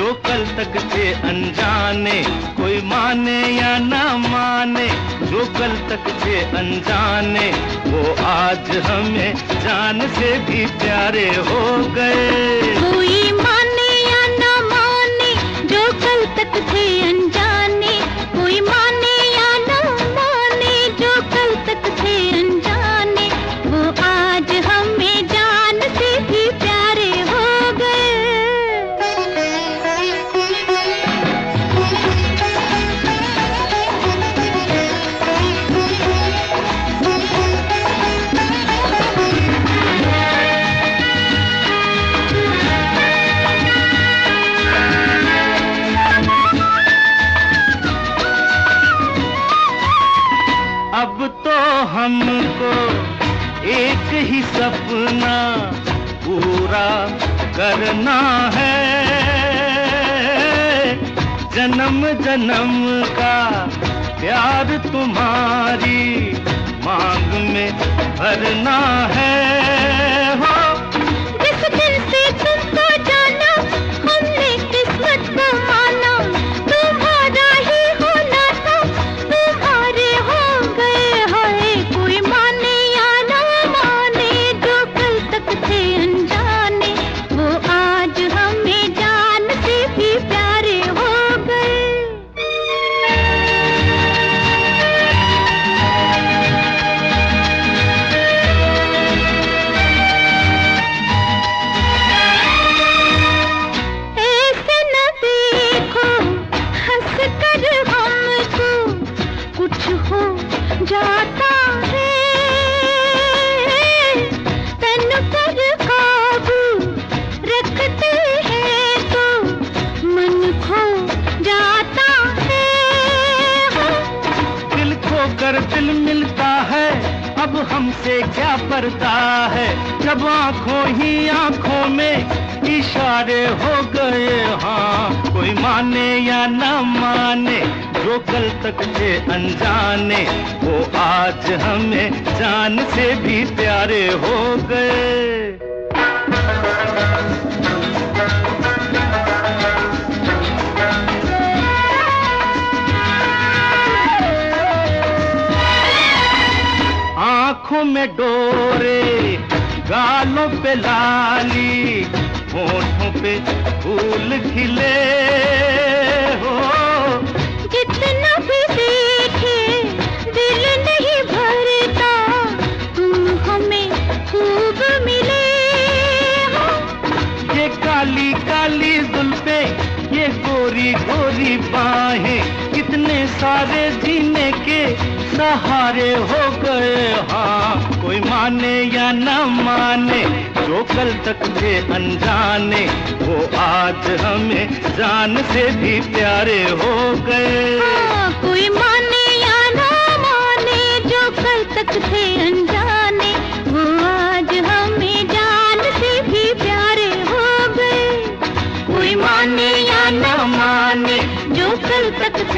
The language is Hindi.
जो कल तक थे अनजाने। कोई माने या ना माने, जो कल तक थे अनजाने, वो आज हमें जान से भी प्यारे हो गए। कोई माने या ना माने, जो कल तक थे अनजाने। कोई माने या ना माने, जो कल तक थे अनजाने, वो आज हमें जान से भी प्यारे हो गए। अब तो हमको एक ही सपना पूरा करना है, जन्म जन्म का प्यार तुम्हारी मांग में भरना है। हो जिस दिन से तुमको जाना, हमने किस्मत को माना। तुम्हारा ही होना था, तुम्हारे हो गए। हाय कोई माने या ना माने, जो कल तक थे अनजाने, वो आज हमें जान से भी प्यारे हो गए। ऐसे न देखो हंस कर हमको, कुछ हो जाता है। तन पर काबू रखते हैं तो मन खो जाता है। दिल खो कर दिल मिलता है, अब हमसे क्या पर्दा है। जब आंखों ही आंखों में इशारे हो गए। हाँ कोई माने या ना माने, जो कल तक थे अनजाने, वो आज हमें जान से भी प्यारे हो गए। आँखों में डोरे, गालों पे लाली, होठों पे फूल खिले। हो जितना भी देखे दिल नहीं भरता, तुम हमें खूब मिले। हो ये काली काली जुल्फे, ये गोरी गोरी बाहें, कितने सारे जीने के सहारे हो गए। हाँ कोई माने या ना माने, जो कल तक थे अनजाने, वो आज हमें जान से भी प्यारे हो गए। हाँ, कोई माने या ना माने, जो कल तक थे अनजाने, वो आज हमें जान से भी प्यारे हो गए। कोई माने या ना माने, जो कल तक थे